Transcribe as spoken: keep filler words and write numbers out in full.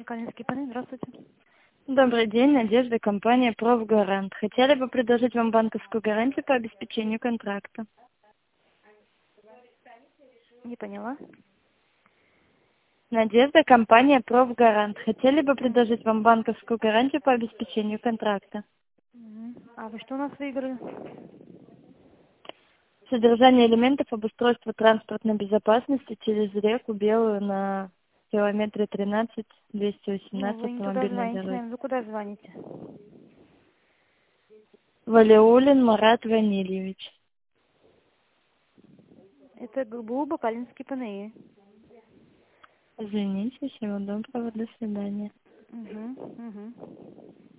Калининский ПН, здравствуйте. Добрый день, Надежда, компания «Профгарант». Хотели бы предложить вам банковскую гарантию по обеспечению контракта. Не поняла. Надежда, компания «Профгарант». Хотели бы предложить вам банковскую гарантию по обеспечению контракта. Мгм. А вы что у нас выиграли? Содержание элементов обустройства транспортной безопасности через реку Белую на километре тринадцать двести Ну, восемнадцать вы не туда автомобильной звоните, дороги. наверное. Вы куда звоните? Валиулин Марат Ванильевич. Это ГБУ Калининский ПНИ. Извините, всего доброго, до свидания. Угу, угу.